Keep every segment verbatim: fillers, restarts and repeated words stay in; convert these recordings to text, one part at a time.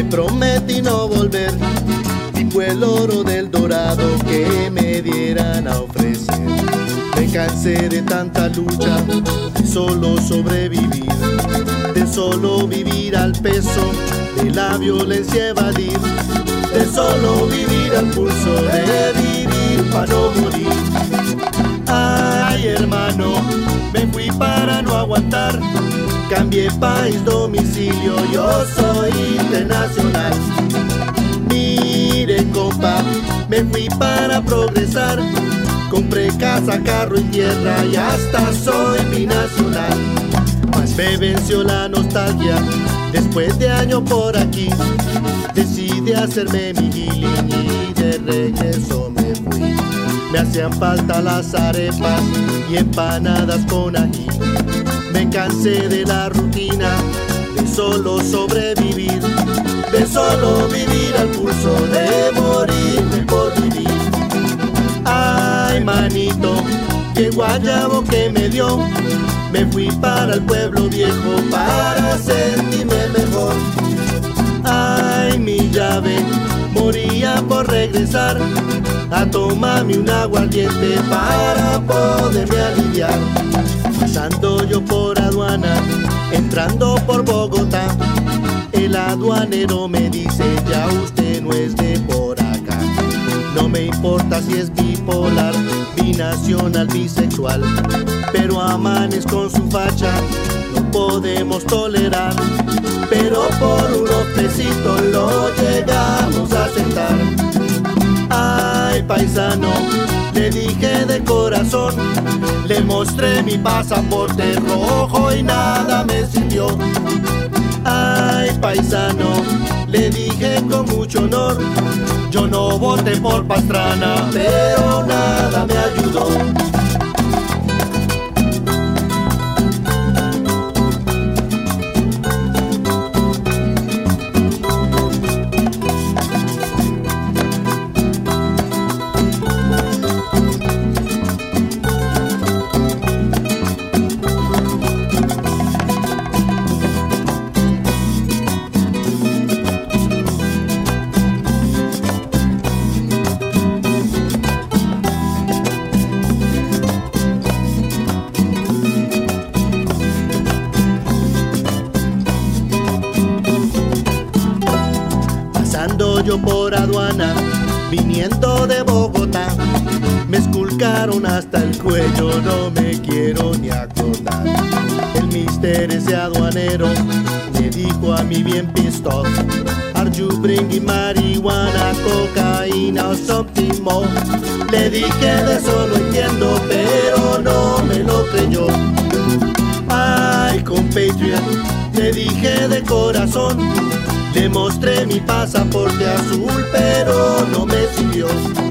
prometí no volver, y fue el oro del Dorado que me dieran a ofrecer. Me cansé de tanta lucha, de solo sobrevivir, de solo vivir al peso de la violencia evadir, de solo vivir al pulso de vivir para no morir. Ay, hermano, me fui para no aguantar, cambié país, domicilio, yo soy internacional. Mire, compa, me fui para progresar, compré casa, carro y tierra y hasta soy binacional. Mas me venció la nostalgia, después de años por aquí, decidí hacerme mi healing y de regreso me fui. Me hacían falta las arepas y empanadas con ají. Me cansé de la rutina, de solo sobrevivir, de solo vivir al pulso de morirme por vivir. Ay, manito, qué guayabo que me dio, me fui para el pueblo viejo para sentirme mejor. Ay, mi llave, moría por regresar a tomarme un aguardiente para poderme aliviar. Pasando yo por aduana, entrando por Bogotá, el aduanero me dice: ya usted no es de por acá. No me importa si es bipolar, binacional, bisexual, pero a manes con su facha no podemos tolerar. Pero por unos pesitos lo llegamos a sentar. Ay, paisano, le dije de corazón, le mostré mi pasaporte rojo y nada me sirvió. Ay, paisano, le dije con mucho honor, yo no voté por Pastrana, pero nada me ayudó. Pasando yo por aduana, viniendo de Bogotá, me esculcaron hasta el cuello, no me quiero ni acordar. El mister, ese aduanero, me dijo a mí bien pissed off: are you bringing marihuana, cocaína o something more? Le dije de eso no entiendo, pero no me lo creyó. Ay, compatriot, le dije de corazón, le mostré mi pasaporte azul, pero no me sirvió.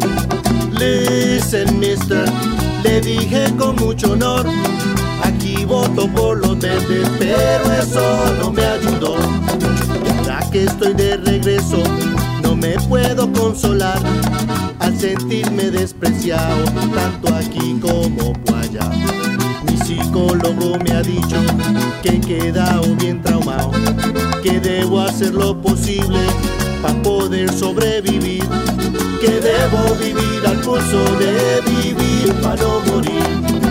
Listen, mister, le dije con mucho honor, aquí voto por los verdes, pero eso no me ayudó. Y ahora que estoy de regreso, no me puedo consolar al sentirme despreciado, tanto aquí como por allá. Mi psicólogo me ha dicho que he quedado bien traumado, que debo hacer lo posible para poder sobrevivir, que debo vivir al pulso de vivir para no morir.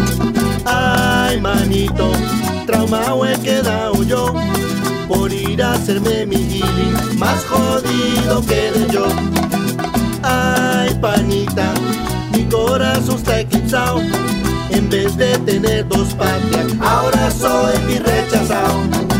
Ay, manito, traumado he quedado yo por ir a hacerme mi healing, más jodido que de yo. Ay, panita, mi corazón está eclipsado, en vez de tener dos patrias, ahora soy mi rechazado.